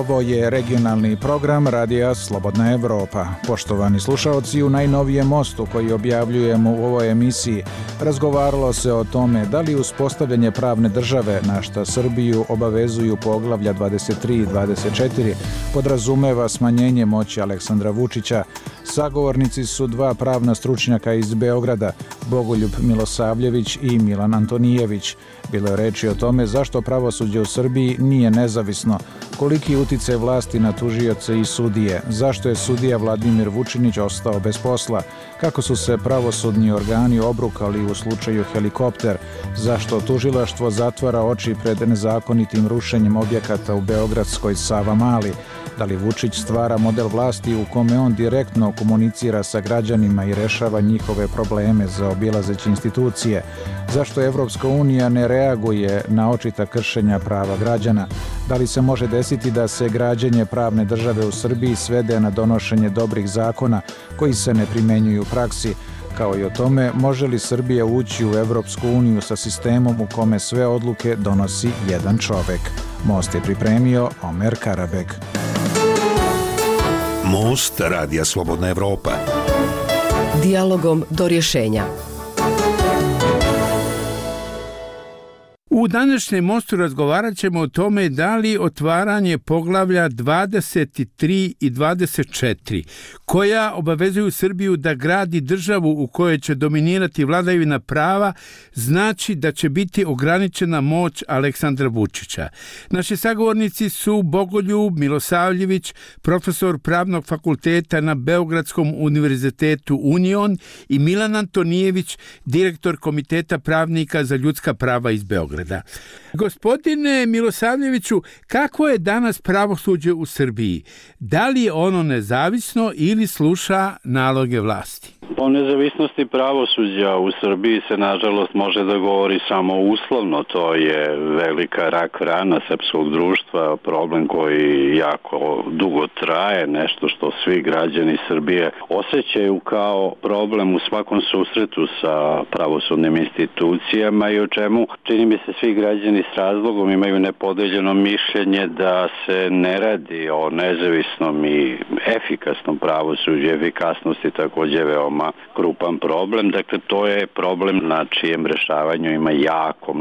Ovo je regionalni program Radija Slobodna Evropa. Poštovani slušaoci, u najnovijem mostu koji objavljujemo u ovoj emisiji razgovaralo se o tome da li uspostavljanje pravne države, na šta Srbiju obavezuju poglavlja 23 i 24, podrazumeva smanjenje moći Aleksandra Vučića. Sagovornici su dva pravna stručnjaka iz Beograda, Bogoljub Milosavljević i Milan Antonijević. Bilo je reči o tome zašto pravosuđe u Srbiji nije nezavisno, koliki uticaj vlasti na tužioce i sudije, zašto je sudija Vladimir Vučinić ostao bez posla, kako su se pravosudni organi obrukali u slučaju Helikopter, zašto tužilaštvo zatvara oči pred nezakonitim rušenjem objekata u beogradskoj Savamali, da li Vučić stvara model vlasti u kome on direktno komunicira sa građanima i rešava njihove probleme zaobilazeći institucije, zašto Evropska unija ne reaguje na očita kršenja prava građana, da li se može desiti da se građenje pravne države u Srbiji svede na donošenje dobrih zakona koji se ne primenjuju u praksi, kao i o tome može li Srbija ući u Evropsku uniju sa sistemom u kome sve odluke donosi jedan čovek. Most je pripremio Omer Karabek. Most Radija Slobodna Evropa. Dijalogom do rješenja. U današnjem mostu razgovarat ćemo o tome da li otvaranje poglavlja 23 i 24, koja obavezuju Srbiju da gradi državu u kojoj će dominirati vladavina prava, znači da će biti ograničena moć Aleksandra Vučića. Naši sagovornici su Bogoljub Milosavljević, profesor Pravnog fakulteta na Beogradskom univerzitetu Union, i Milan Antonijević, direktor Komiteta pravnika za ljudska prava iz Beograda. Gospodine Milosavljeviću, kako je danas pravosuđe u Srbiji? Da li je ono nezavisno ili sluša naloge vlasti? O nezavisnosti pravosuđa u Srbiji se nažalost može da govori samo uslovno. To je velika rak rana srpskog društva, problem koji jako dugo traje, nešto što svi građani Srbije osjećaju kao problem u svakom susretu sa pravosudnim institucijama i o čemu, čini mi se, svi građani s razlogom imaju nepodeljeno mišljenje da se ne radi o nezavisnom i efikasnom pravosuđu. Efikasnost je također veoma krupan problem. Dakle, to je problem na čijem rešavanju ima jako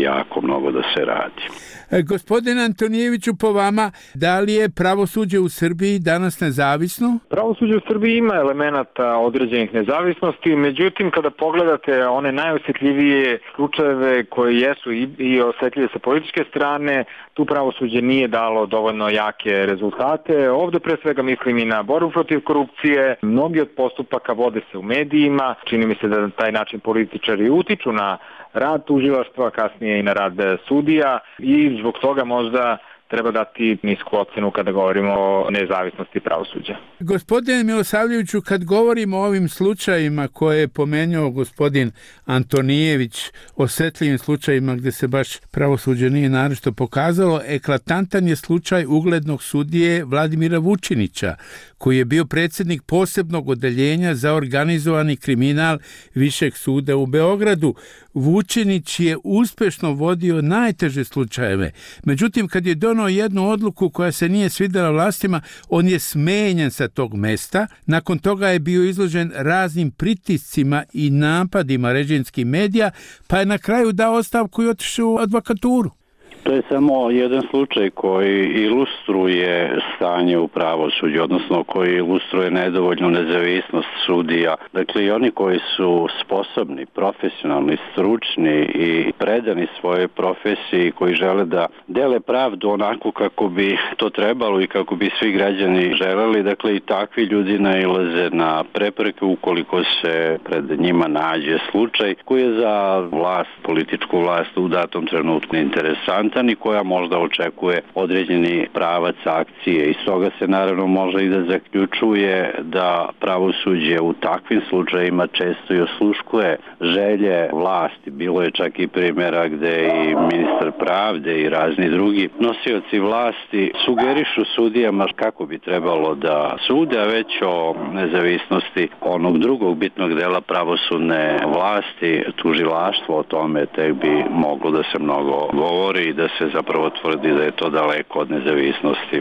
mnogo da se radi. Gospodine Antonijeviću, po vama, da li je pravosuđe u Srbiji danas nezavisno? Pravosuđe u Srbiji ima elemenata određenih nezavisnosti, međutim, kada pogledate one najosjetljivije slučajeve koji jesu i osjetljive sa političke strane, tu pravosuđe nije dalo dovoljno jake rezultate. Ovdje pre svega mislim i na borbu protiv korupcije. Mnogi od postupaka vode se u medijima. Čini mi se da na taj način političari utiču na rad tužilaštva, kasnije i na rad sudija, i zbog toga možda treba dati nisku ocenu kada govorimo o nezavisnosti pravosuđa. Gospodine Milosavljeviću, kad govorimo o ovim slučajima koje je pomenuo gospodin Antonijević, osjetljivim slučajima gdje se baš pravosuđe nije naročito pokazalo, eklatantan je slučaj uglednog sudije Vladimira Vučinića, koji je bio predsjednik posebnog odeljenja za organizovani kriminal Višeg suda u Beogradu. Vučinić je uspješno vodio najteže slučajeve. Međutim, kad je donio jednu odluku koja se nije svidjela vlastima, on je smenjen sa tog mesta. Nakon toga je bio izložen raznim pritiscima i napadima režimskih medija, pa je na kraju dao ostavku i otišao u advokaturu. To je samo jedan slučaj koji ilustruje stanje u pravosuđu, odnosno koji ilustruje nedovoljnu nezavisnost sudija. Dakle, i oni koji su sposobni, profesionalni, stručni i predani svojoj profesiji, koji žele da dele pravdu onako kako bi to trebalo i kako bi svi građani želeli, dakle i takvi ljudi nailaze na prepreke ukoliko se pred njima nađe slučaj koji je za vlast, političku vlast u datom trenutku interesantan i koja možda očekuje određeni pravac akcije. I stoga se naravno može i da zaključuje da pravosuđe u takvim slučajima često i osluškuje želje vlasti. Bilo je čak i primjera gde i ministar pravde i razni drugi nosioci vlasti sugerišu sudijama kako bi trebalo da sude, a već o nezavisnosti onog drugog bitnog dela pravosudne vlasti, tužilaštvo, o tome tek bi moglo da se mnogo govori i da se zapravo tvrdi da je to daleko od nezavisnosti.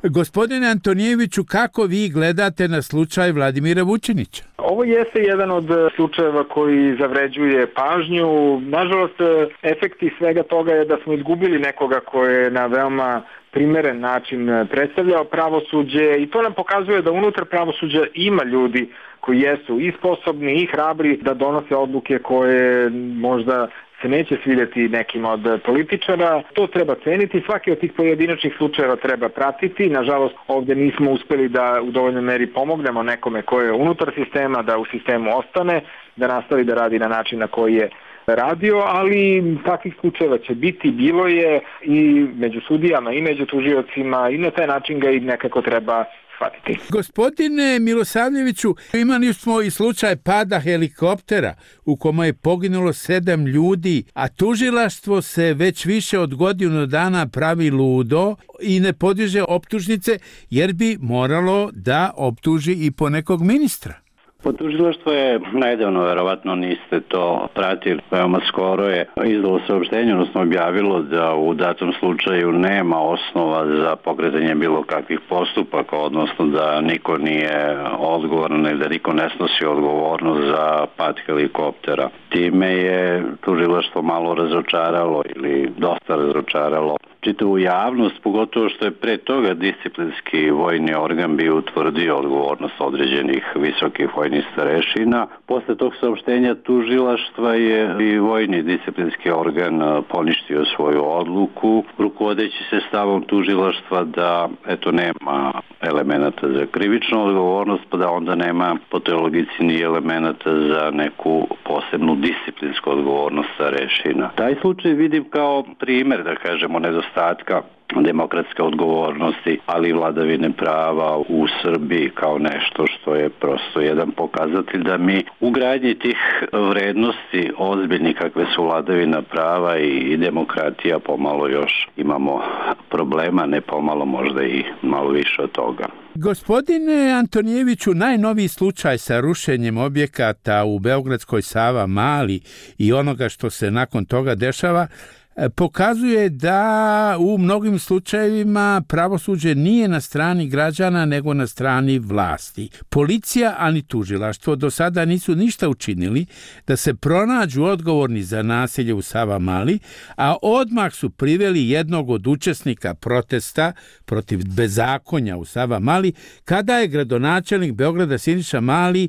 Gospodine Antonijeviću, kako vi gledate na slučaj Vladimira Vučinića? Ovo jeste jedan od slučajeva koji zavređuje pažnju. Nažalost, efekti svega toga je da smo izgubili nekoga ko je na veoma primeren način predstavljao pravosuđe i to nam pokazuje da unutar pravosuđa ima ljudi koji jesu i sposobni i hrabri da donose odluke koje možda se neće svidjeti nekim od političara. To treba ceniti, svaki od tih pojedinačnih slučajeva treba pratiti. Nažalost, ovdje nismo uspjeli da u dovoljnoj meri pomognemo nekome ko je unutar sistema, da u sistemu ostane, da nastavi da radi na način na koji je radio, ali takvih slučajeva će biti, bilo je i među sudijama i među tužiocima i na taj način ga i nekako treba shvatiti. Gospodine Milosavljeviću, imali smo i slučaj pada helikoptera u kome je poginulo 7 ljudi, a tužilaštvo se već više od godinu dana pravi ludo i ne podiže optužnice jer bi moralo da optuži i ponekog ministra. Tužilaštvo je nedavno, verovatno niste to pratili, veoma skoro je izdalo saopštenje, odnosno objavilo da u datom slučaju nema osnova za pokretanje bilo kakvih postupaka, odnosno da niko nije odgovoran ili da niko ne snosi odgovornost za pad helikoptera. Time je tužilaštvo malo razočaralo ili dosta razočaralo čitavu javnost, pogotovo što je pre toga disciplinski vojni organ bio utvrdio odgovornost određenih visokih vojnih starešina. Posle tog saopštenja tužilaštva je i vojni disciplinski organ poništio svoju odluku, rukovodeći se stavom tužilaštva da nema elemenata za krivičnu odgovornost, pa da onda nema po toj logici ni elemenata za neku posebnu disciplinsku odgovornost starešina. Taj slučaj vidim kao primer, da kažemo, nedostatka demokratske odgovornosti, ali i vladavine prava u Srbiji kao nešto što je prosto jedan pokazatelj da mi u gradnji tih vrednosti ozbiljni kakve su vladavina prava i demokratija pomalo još imamo problema, ne pomalo, možda i malo više od toga. Gospodine Antonijeviću, najnoviji slučaj sa rušenjem objekata u beogradskoj Savamali i onoga što se nakon toga dešava pokazuje da u mnogim slučajevima pravosuđe nije na strani građana nego na strani vlasti. Policija, ali tužilaštvo do sada nisu ništa učinili da se pronađu odgovorni za nasilje u Savamali, a odmah su priveli jednog od učesnika protesta protiv bezakonja u Savamali kada je gradonačelnik Beograda Siniša Mali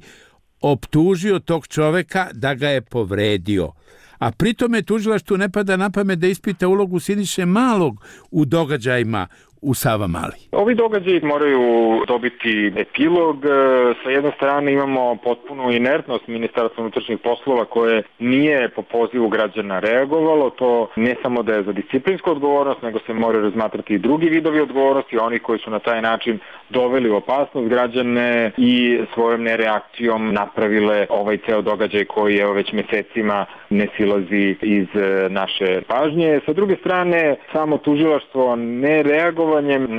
optužio tog čoveka da ga je povredio. A pritome tužilaštvu ne pada na pamet da ispita ulogu Siniše Malog u događajima u Savamali. Ovi događaji moraju dobiti epilog. Sa jedne strane imamo potpunu inertnost Ministarstva unutrašnjih poslova koje nije po pozivu građana reagovalo. To ne samo da je za disciplinsku odgovornost, nego se moraju razmatrati i drugi vidovi odgovornosti, oni koji su na taj način doveli u opasnost građane i svojom nereakcijom napravile ovaj ceo događaj koji evo već mesecima ne silazi iz naše pažnje. Sa druge strane, samo tužilaštvo ne reagovalo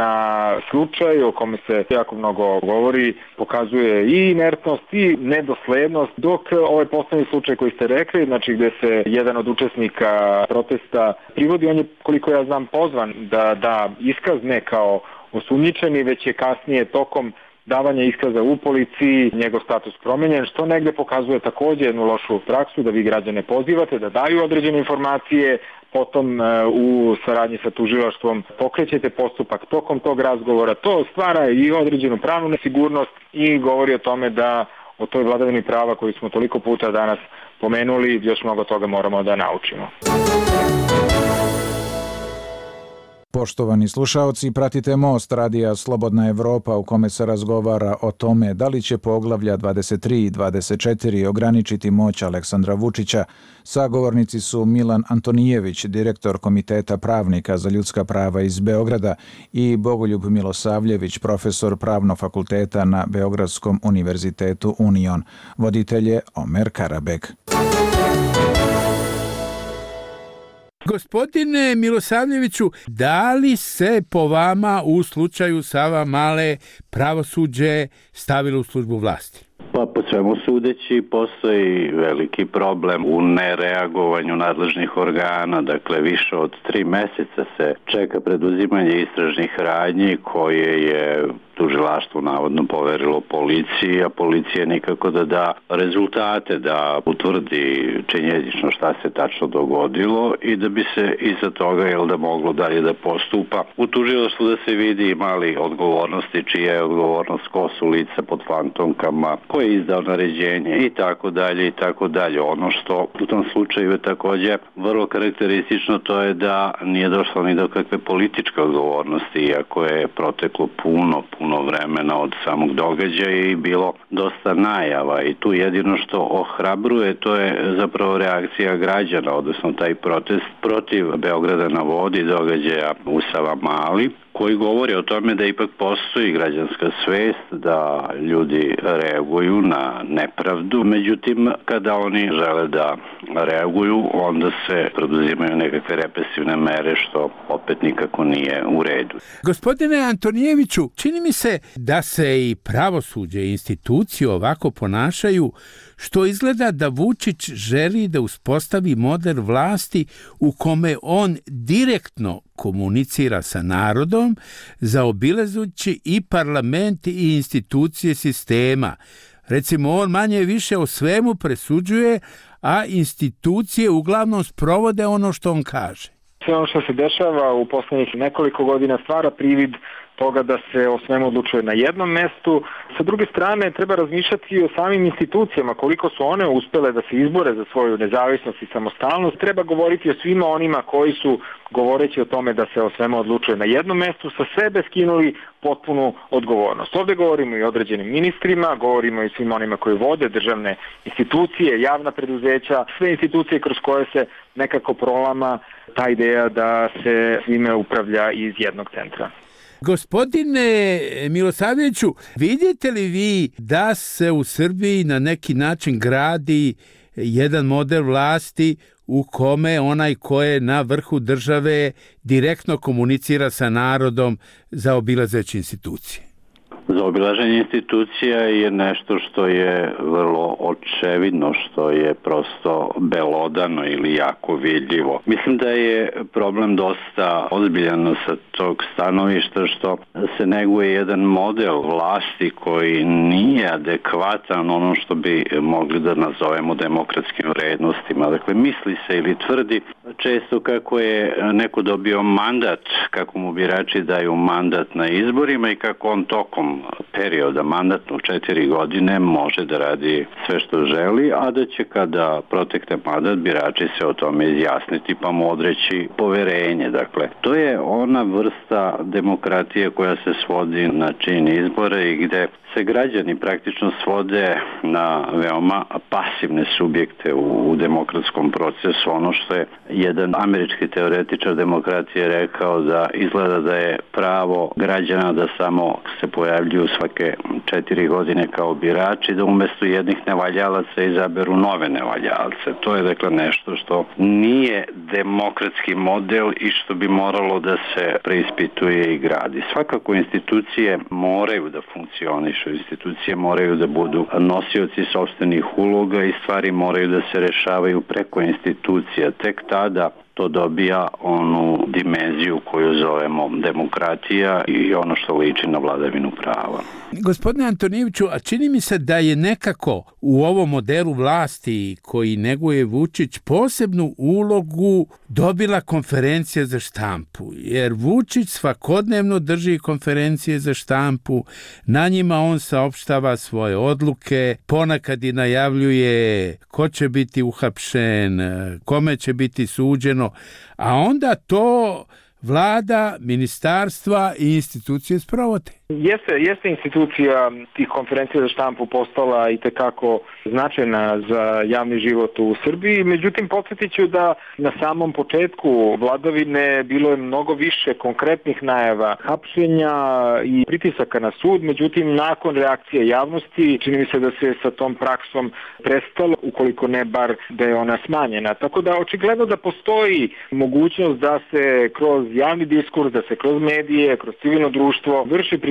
na slučaj o kome se jako mnogo govori, pokazuje i inertnost i nedoslednost, dok ovaj poslednji slučaj koji ste rekli, znači gde se jedan od učesnika protesta privodi, on je, koliko ja znam, pozvan da da iskaz ne kao osumnjičeni, već je kasnije tokom davanja iskaza u policiji njegov status promenjen, što negde pokazuje također jednu lošu praksu da vi građane pozivate da daju određene informacije, potom u saradnji sa tužilaštvom pokrećete postupak tokom tog razgovora. To stvara i određenu pravnu nesigurnost i govori o tome da o toj vladavini prava koju smo toliko puta danas pomenuli, još mnogo toga moramo da naučimo. Poštovani slušaoci, pratite Most radija Slobodna Evropa u kome se razgovara o tome da li će poglavlja 23 i 24 ograničiti moć Aleksandra Vučića. Sagovornici su Milan Antonijević, direktor Komiteta pravnika za ljudska prava iz Beograda, i Bogoljub Milosavljević, profesor Pravnog fakulteta na Beogradskom univerzitetu Union. Voditelj je Omer Karabek. Gospodine Milosavljeviću, da li se po vama u slučaju Savamale pravosuđe stavilo u službu vlasti? Pa po svemu sudeći postoji veliki problem u nereagovanju nadležnih organa, dakle više od 3 meseca se čeka preduzimanje istražnih radnji koje je tužilaštvo navodno poverilo policiji, a policija nikako da da rezultate, da utvrdi činjenično šta se tačno dogodilo i da bi se iza toga da moglo dalje da postupa. U tužilaštvu da se vidi mali odgovornosti, čija je odgovornost, ko su lica pod fantomkama, ko je izdao naređenje i tako dalje i tako dalje. Ono što u tom slučaju je također vrlo karakteristično, to je da nije došlo ni do kakve političke odgovornosti, iako je proteklo puno vremena od samog događaja i bilo dosta najava i tu jedino što ohrabruje to je zapravo reakcija građana, odnosno taj protest protiv Beograda na vodi, događaja u Savamali, koji govori o tome da ipak postoji građanska svest, da ljudi reaguju na nepravdu. Međutim, kada oni žele da reaguju, onda se preduzimaju nekakve represivne mere, što opet nikako nije u redu. Gospodine Antonijeviću, čini mi se da se i pravosuđe i institucije ovako ponašaju, što izgleda da Vučić želi da uspostavi model vlasti u kome on direktno komunicira sa narodom, zaobilazući i parlament i institucije sistema. Recimo, on manje više o svemu presuđuje, a institucije uglavnom sprovode ono što on kaže. Sve ono što se dešava u poslednjih nekoliko godina stvara privid toga da se o svemu odlučuje na jednom mestu. Sa druge strane, treba razmišljati i o samim institucijama, koliko su one uspele da se izbore za svoju nezavisnost i samostalnost. Treba govoriti o svima onima koji su, govoreći o tome da se o svemu odlučuje na jednom mestu, sa sebe skinuli potpunu odgovornost. Ovdje govorimo i o određenim ministrima, govorimo i svima onima koji vode državne institucije, javna preduzeća, sve institucije kroz koje se nekako prolama ta ideja da se svime upravlja iz jednog centra. Gospodine Milosavljeviću, vidite li vi da se u Srbiji na neki način gradi jedan model vlasti u kome onaj ko je na vrhu države direktno komunicira sa narodom zaobilazeći institucije? Zaobilaženje institucija je nešto što je vrlo očevidno, što je prosto belodano ili jako vidljivo. Mislim da je problem dosta ozbiljan sa tog stanovišta, što se neguje jedan model vlasti koji nije adekvatan ono što bi mogli da nazovemo demokratskim vrednostima. Dakle, misli se ili tvrdi često kako je neko dobio mandat, kako mu birači daju mandat na izborima i kako on tokom perioda mandatnog 4 godine može da radi sve što želi, a da će kada protekne mandat birači se o tome izjasniti pa mu odreći poverenje. Dakle, to je ona vrsta demokratije koja se svodi na čin izbora i gde se građani praktično svode na veoma pasivne subjekte u demokratskom procesu. Ono što je jedan američki teoretičar demokratije rekao, da izgleda da je pravo građana da samo se pojavljuju svake 4 godine kao birači, da umjesto jednih nevaljalaca izaberu nove nevaljalce. To je dakle nešto što nije demokratski model i što bi moralo da se preispituje i gradi. Svakako institucije moraju da funkcionišu, institucije moraju da budu nosioci sopstvenih uloga i stvari moraju da se rešavaju preko institucija. Tek tada to dobija onu dimenziju koju zovemo demokratija i ono što liči na vladavinu prava. Gospodine Antonijeviću, a čini mi se da je nekako u ovom modelu vlasti koji neguje Vučić posebnu ulogu dobila konferencija za štampu, jer Vučić svakodnevno drži konferencije za štampu, na njima on saopštava svoje odluke, ponekad i najavljuje ko će biti uhapšen, kome će biti suđeno, a onda to vlada, ministarstva i institucije sprovode. Jeste institucija tih konferencija za štampu postala itekako značajna za javni život u Srbiji, međutim podsjetit ću da na samom početku vladavine bilo je mnogo više konkretnih najava hapšenja i pritisaka na sud, međutim nakon reakcije javnosti čini mi se da se sa tom praksom prestalo, ukoliko ne bar da je ona smanjena. Tako da očigledno da postoji mogućnost da se kroz javni diskurs, da se kroz medije, kroz civilno društvo vrši pritisak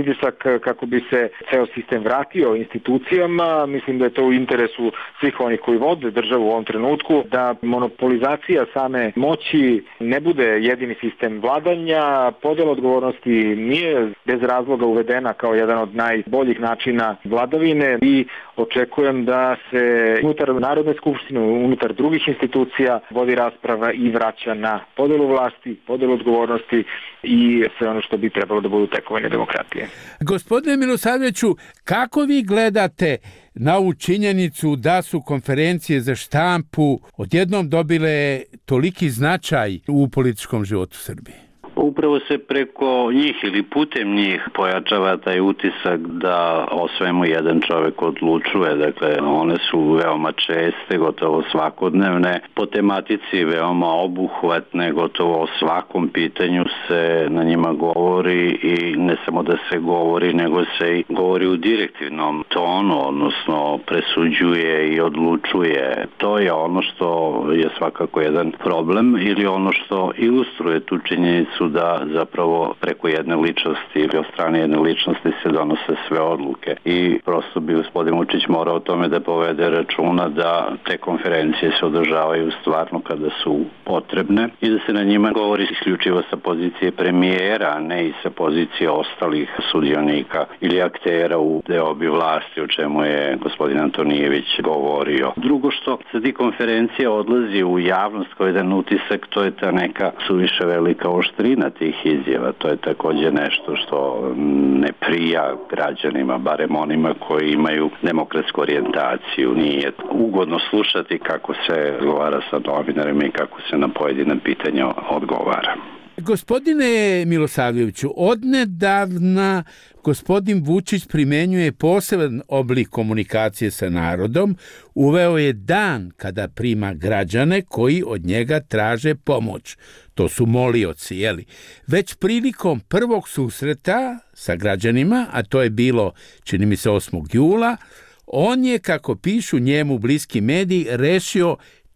pritisak kako bi se ceo sistem vratio institucijama. Mislim da je to u interesu svih onih koji vode državu u ovom trenutku, da monopolizacija same moći ne bude jedini sistem vladanja. Podela odgovornosti nije bez razloga uvedena kao jedan od najboljih načina vladavine i očekujem da se unutar Narodne skupštine, unutar drugih institucija vodi rasprava i vraća na podelu vlasti, podelu odgovornosti i sve ono što bi trebalo da budu tekovine demokratije. Gospodine Milosavljeviću, kako vi gledate na ovu činjenicu da su konferencije za štampu odjednom dobile toliki značaj u političkom životu Srbije? Upravo se preko njih ili putem njih pojačava taj utisak da o svemu jedan čovjek odlučuje. Dakle, one su veoma česte, gotovo svakodnevne, po tematici veoma obuhvatne, gotovo o svakom pitanju se na njima govori i ne samo da se govori, nego se i govori u direktivnom tonu, odnosno presuđuje i odlučuje. To je ono što je svakako jedan problem ili ono što ilustruje tu činjenicu da zapravo preko jedne ličnosti ili od strane jedne ličnosti se donose sve odluke. I prosto bi gospodin Vučić morao o tome da povede računa da te konferencije se održavaju stvarno kada su potrebne i da se na njima govori isključivo sa pozicije premijera, a ne i sa pozicije ostalih sudionika ili aktera u deobi vlasti, o čemu je gospodin Antonijević govorio. Drugo što sa tih konferencija odlazi u javnost kao jedan utisak, to je ta neka suviše velika oštrina tih izjava. To je također nešto što ne prija građanima, barem onima koji imaju demokratsku orijentaciju. Nije ugodno slušati kako se govara sa novinarima i kako se na pojedina pitanja odgovara. Gospodine Milosavljeviću, odnedavna gospodin Vučić primenjuje poseban oblik komunikacije sa narodom, uveo je dan kada prima građane koji od njega traže pomoć. To su molioci, jeli? Već prilikom prvog susreta sa građanima, a to je bilo, čini mi se, 8. jula, on je, kako pišu njemu bliski mediji, rešio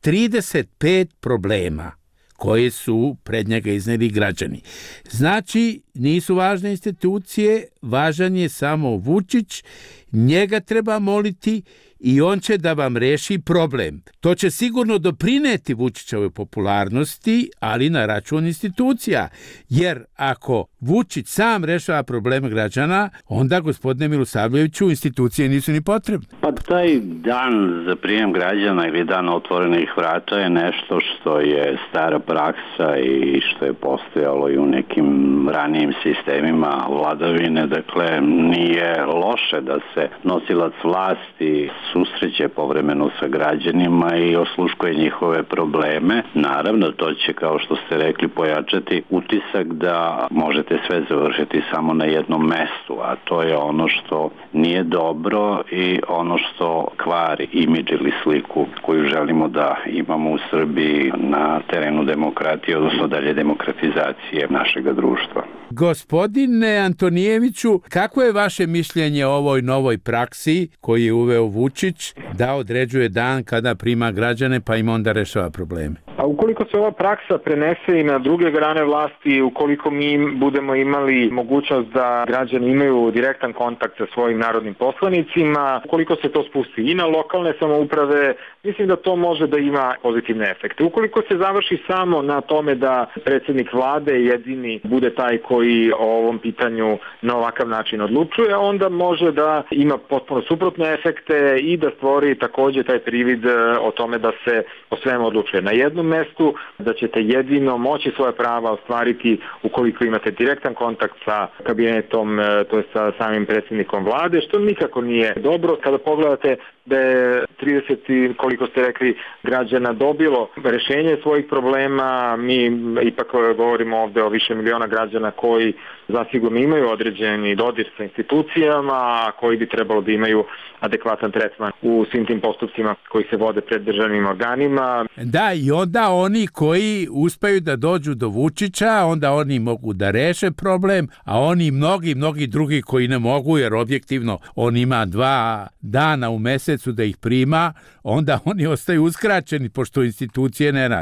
35 problema koje su pred njega izneli građani. Znači, nisu važne institucije, važan je samo Vučić, njega treba moliti i on će da vam reši problem. To će sigurno doprineti Vučićevoj popularnosti, ali na račun institucija. Jer ako Vučić sam rešava probleme građana, onda, gospodine Milosavljeviću, institucije nisu ni potrebne. Pa taj dan za prijem građana ili dan otvorenih vrata je nešto što je stara praksa i što je postojalo i u nekim ranijim sistemima vladavine. Dakle, nije loše da se nosilac vlasti susreće povremeno sa građanima i osluškuje njihove probleme. Naravno, to će, kao što ste rekli, pojačati utisak da možete sve završiti samo na jednom mestu, a to je ono što nije dobro i ono što kvari imidž ili sliku koju želimo da imamo u Srbiji na terenu demokratije, odnosno dalje demokratizacije našeg društva. Gospodine Antonijeviću, kako je vaše mišljenje o ovoj novoj praksi koju je uveo Vučić da određuje dan kada prima građane pa im onda rešava probleme? A ukoliko se ova praksa prenese i na druge grane vlasti, ukoliko mi budemo imali mogućnost da građani imaju direktan kontakt sa svojim narodnim poslanicima, ukoliko se to spusti i na lokalne samouprave, mislim da to može da ima pozitivne efekte. Ukoliko se završi samo na tome da predsjednik vlade jedini bude taj koji o ovom pitanju na ovakav način odlučuje, onda može da ima potpuno suprotne efekte i da stvori također taj privid o tome da se o svemu odlučuje na jednom mestu, da ćete jedino moći svoje prava ostvariti ukoliko imate direktan kontakt sa kabinetom, to je sa samim predsjednikom vlade, što nikako nije dobro. Kada pogledate da je 30, koliko ste rekli, građana dobilo rešenje svojih problema, mi ipak govorimo ovdje o više miliona građana koji zasigurno imaju određeni dodir sa institucijama, a koji bi trebalo da imaju adekvatan tretman u svim tim postupcima koji se vode pred državnim organima. Da, i onda oni koji uspeju da dođu do Vučića, onda oni mogu da reše problem, a oni mnogi drugi koji ne mogu, jer objektivno on ima 2 dana u mesecu da ih prima, onda oni ostaju uskraćeni pošto institucije ne rade.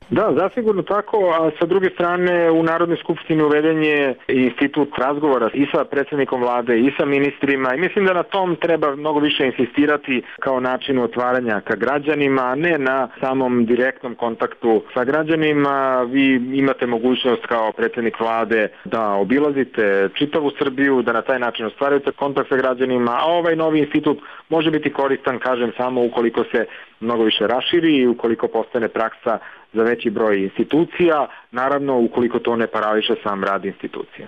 Da, zasigurno tako, a sa druge strane u Narodnoj skupštini uveden je institut razgovora i sa predsjednikom vlade i sa ministrima i mislim da na tom treba mnogo više insistirati kao način otvaranja ka građanima, a ne na samom direktnom kontaktu sa građanima. Vi imate mogućnost kao predsjednik vlade da obilazite čitavu Srbiju, da na taj način ostvarujete kontakt sa građanima, a ovaj novi institut može biti koristan, kažem, samo ukoliko se mnogo više raširi i ukoliko postane praksa za veći broj institucija, naravno ukoliko to ne parališe sam rad institucija.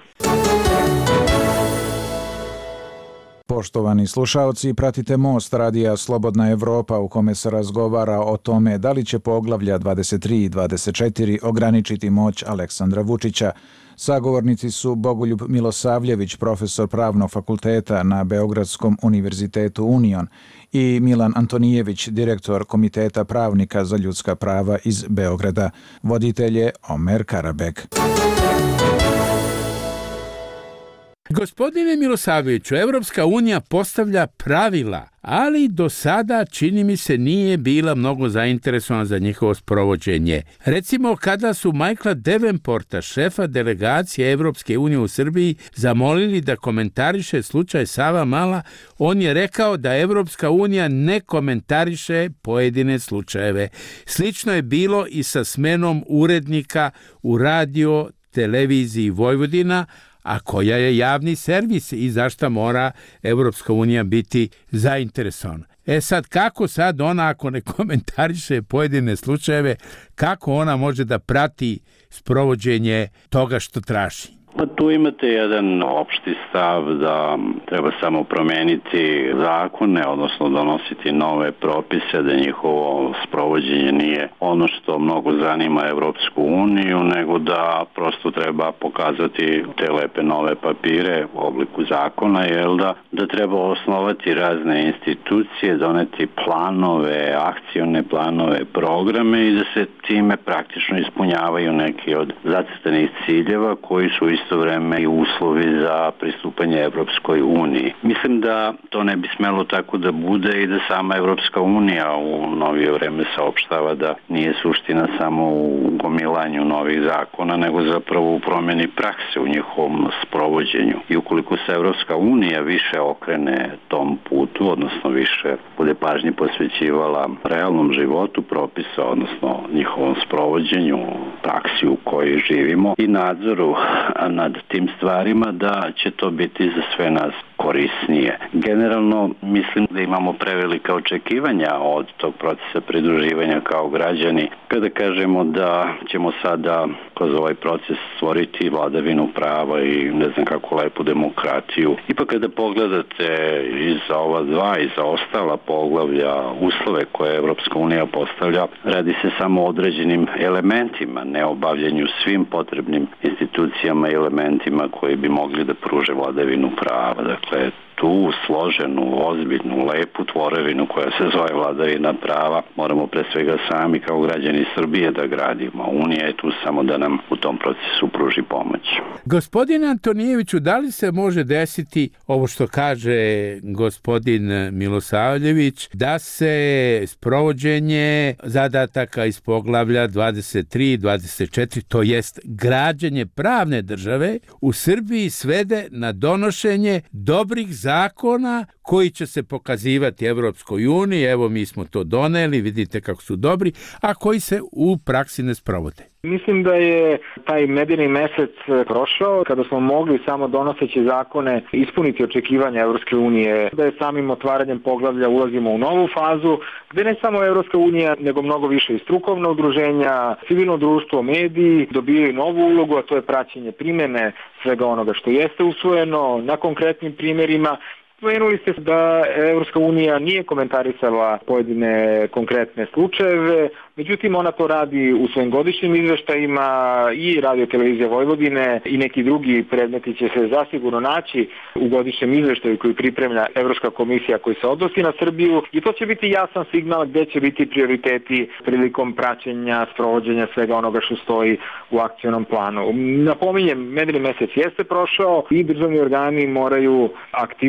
Poštovani slušaoci, pratite Most radija Slobodna Evropa u kome se razgovara o tome da li će poglavlja 23 i 24 ograničiti moć Aleksandra Vučića. Sagovornici su Bogoljub Milosavljević, profesor Pravnog fakulteta na Beogradskom univerzitetu Union, i Milan Antonijević, direktor Komiteta pravnika za ljudska prava iz Beograda. Voditelj je Omer Karabek. Gospodine Milosavljeviću, Evropska unija postavlja pravila, ali do sada, čini mi se, nije bila mnogo zainteresovana za njihovo sprovođenje. Recimo, kada su Michaela Davenporta, šefa delegacije Evropske unije u Srbiji, zamolili da komentariše slučaj Savamala, on je rekao da Evropska unija ne komentariše pojedine slučajeve. Slično je bilo i sa smenom urednika u radio televiziji Vojvodina, a koja je javni servis i zašto mora Evropska unija biti zainteresovana. Sad, kako sad ona, ako ne komentariše pojedine slučajeve, kako ona može da prati sprovođenje toga što traži? Pa tu imate jedan opšti stav da treba samo promeniti zakone, odnosno donositi nove propise, da njihovo sprovođenje nije ono što mnogo zanima Evropsku uniju, nego da prosto treba pokazati te lepe nove papire u obliku zakona, da treba osnovati razne institucije, doneti planove, akcione planove, programe i da se time praktično ispunjavaju neki od zacrtanih ciljeva koji su isto vreme i uslovi za pristupanje Evropskoj uniji. Mislim da to ne bi smelo tako da bude i da sama Evropska unija u novije vreme saopštava da nije suština samo u gomilanju novih zakona, nego zapravo u promjeni prakse u njihovom sprovođenju. I ukoliko se Evropska unija više okrene tom putu, odnosno više bude pažnje posvećivala realnom životu propisa, odnosno njihovom sprovođenju, praksi u kojoj živimo i nadzoru nad tim stvarima, da će to biti za sve nas korisnije. Generalno mislim da imamo prevelika očekivanja od tog procesa pridruživanja kao građani. Kada kažemo da ćemo sada kroz ovaj proces stvoriti vladavinu prava i ne znam kako lepu demokratiju. Ipak kada pogledate i za ova dva i za ostala poglavlja uslove koje Evropska unija postavlja, radi se samo o određenim elementima, ne obavljanju svim potrebnim institucijama i elementima koji bi mogli da pruže vladavinu prava. Dakle, tu složenu, ozbiljnu, lepu tvorevinu koja se zove vladavina prava moramo pre svega sami kao građani Srbije da gradimo. Unija je tu samo da nam u tom procesu pruži pomoć. Gospodine Antonijeviću, da li se može desiti ovo što kaže gospodin Milosavljević, da se sprovođenje zadataka iz poglavlja 23 i 24, to jest građenje pravne države, u Srbiji svede na donošenje dobrih zakona koji će se pokazivati Evropskoj uniji, evo mi smo to doneli, vidite kako su dobri, a koji se u praksi ne sprovode. Mislim da je taj medeni mesec prošao kada smo mogli samo donoseći zakone ispuniti očekivanja Evropske unije, da je samim otvaranjem poglavlja ulazimo u novu fazu, gde ne samo Evropska unija, nego mnogo više i strukovna udruženja, civilno društvo, mediji dobijaju novu ulogu, a to je praćenje primene svega onoga što jeste usvojeno na konkretnim primjerima. Spomenuli ste da Evropska unija nije komentarisala pojedine konkretne slučajeve, međutim ona to radi u svojim godišnjim izveštajima i Radio televizija Vojvodine i neki drugi predmeti će se zasigurno naći u godišnjem izveštaju koji pripremlja Evropska komisija koji se odnosi na Srbiju i to će biti jasan signal gde će biti prioriteti prilikom praćenja, sprovođenja svega onoga što stoji u akcionom planu. Napominjem, medeni mesec jeste prošao i državni organi moraju aktivnije pokazati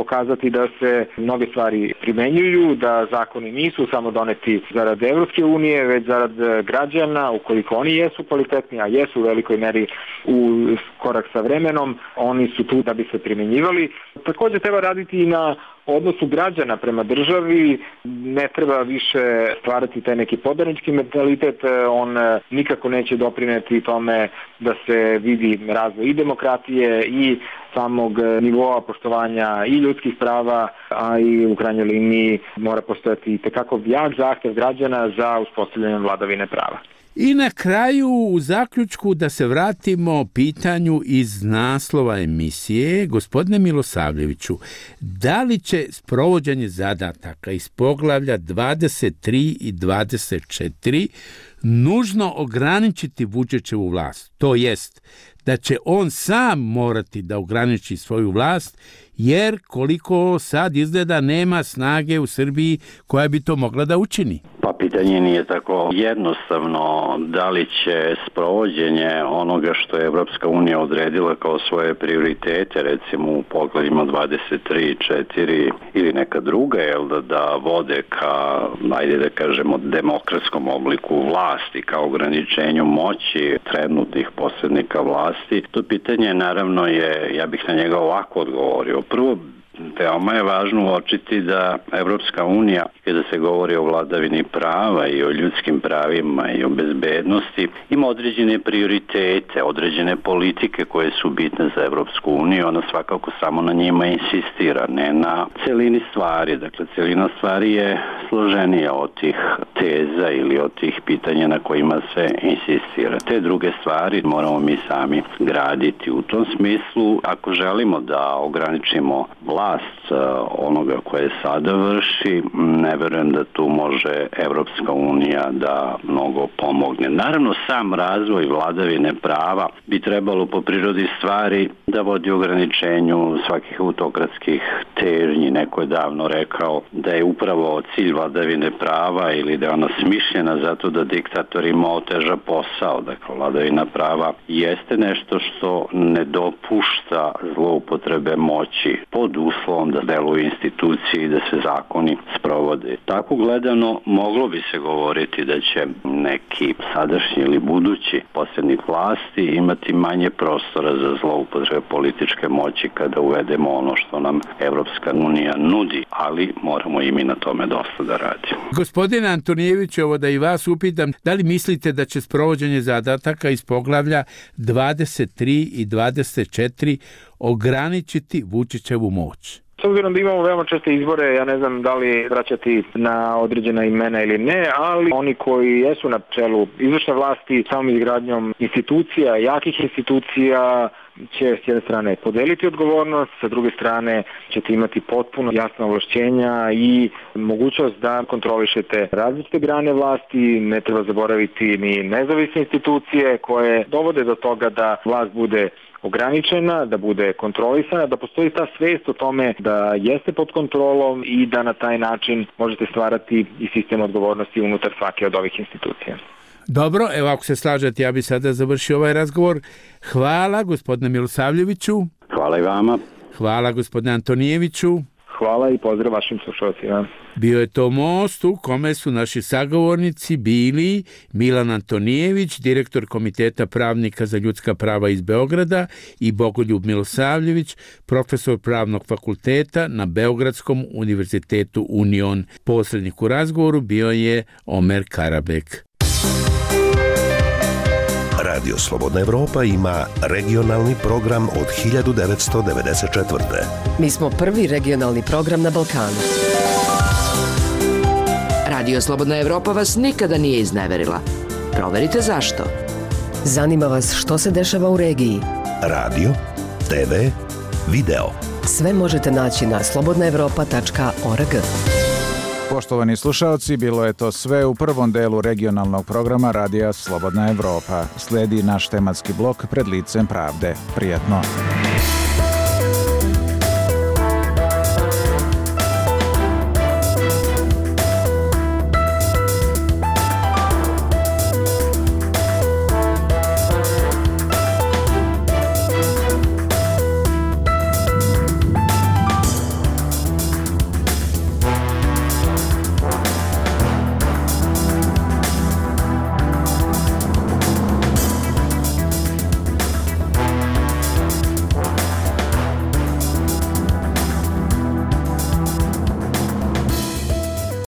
pokazati da se mnoge stvari primenjuju, da zakoni nisu samo doneti zarad Evropske unije, već zarad građana. Ukoliko oni jesu kvalitetni, a jesu u velikoj meri u korak sa vremenom, oni su tu da bi se primenjivali. Također treba raditi i na odnosu građana prema državi, ne treba više stvarati taj neki podanički mentalitet, on nikako neće doprineti tome da se vidi razvoj i demokratije i samog nivoa poštovanja i ljudskih prava, a i u krajnjoj liniji mora postojati i tekako jak zahtev građana za uspostavljanje vladavine prava. I na kraju, u zaključku, da se vratimo pitanju iz naslova emisije, gospodine Milosavljeviću, da li će sprovođenje zadataka iz poglavlja 23 i 24 nužno ograničiti Vučićevu vlast? To jest, da će on sam morati da ograniči svoju vlast, jer koliko sad izgleda nema snage u Srbiji koja bi to mogla da učini. Pa pitanje nije tako jednostavno. Da li će sprovođenje onoga što je Evropska unija odredila kao svoje prioritete, recimo u poglavljima 23, 4 ili neka druga, da vode ka, ajde da kažemo, demokratskom obliku vlasti, kao ograničenju moći trenutnih posrednika vlasti. To pitanje naravno je, ja bih na njega ovako odgovorio. Prvo, veoma je važno uočiti da Evropska unija, kada se govori o vladavini prava i o ljudskim pravima i o bezbednosti, ima određene prioritete, određene politike koje su bitne za Evropsku uniju. Ona svakako samo na njima insistira, ne na celini stvari. Dakle, celina stvari je složenija od tih teza ili od tih pitanja na kojima se insistira. Te druge stvari moramo mi sami graditi. U tom smislu, ako želimo da ograničimo vlast onoga koje sada vrši, ne verujem da tu može Evropska unija da mnogo pomogne. Naravno, sam razvoj vladavine prava bi trebalo po prirodi stvari da vodi ograničenju svakih autokratskih težnji. Neko je davno rekao da je upravo cilj vladavine prava ili da je ona smišljena zato da diktatorima oteža posao. Dakle, vladavina prava jeste nešto što ne dopušta zloupotrebe moći pod uslovom da deluju institucije i da se zakoni sprovode. Tako gledano, moglo bi se govoriti da će neki sadašnji ili budući posrednik vlasti imati manje prostora za zloupotrebe političke moći kada uvedemo ono što nam Evropska unija nudi, ali moramo i mi na tome dosta da radimo. Gospodine Antonijeviću, ovo da i vas upitam, da li mislite da će sprovođenje zadataka iz poglavlja 23 i 24 ograničiti Vučićevu moć? S obzirom da imamo veoma česte izbore, ja ne znam da li vraćati na određena imena ili ne, ali oni koji jesu na čelu izvršne vlasti samom izgradnjom institucija, jakih institucija, će s jedne strane podeliti odgovornost, sa druge strane ćete imati potpuno jasna ovlašćenja i mogućnost da kontrolišete različite grane vlasti. Ne treba zaboraviti ni nezavisne institucije koje dovode do toga da vlast bude ograničena, da bude kontrolisana, da postoji ta svest o tome da jeste pod kontrolom i da na taj način možete stvarati i sistem odgovornosti unutar svake od ovih institucija. Dobro, evo ako se slažete, ja bih sada završio ovaj razgovor. Hvala gospodine Milosavljeviću. Hvala i vama. Hvala gospodine Antonijeviću. Hvala i pozdrav vašim slušalcima. Bio je to most u kome su naši sagovornici bili Milan Antonijević, direktor Komiteta pravnika za ljudska prava iz Beograda, i Bogoljub Milosavljević, profesor Pravnog fakulteta na Beogradskom univerzitetu Union. Posrednik u razgovoru bio je Omer Karabek. Radio Slobodna Evropa ima regionalni program od 1994. Mi smo prvi regionalni program na Balkanu. Radio Slobodna Evropa vas nikada nije izneverila. Proverite zašto. Zanima vas što se dešava u regiji. Radio, TV, video. Sve možete naći na slobodnaevropa.org. Poštovani slušaoci, bilo je to sve u prvom delu regionalnog programa Radija Slobodna Evropa. Sledi naš tematski blok Pred licem pravde. Prijatno.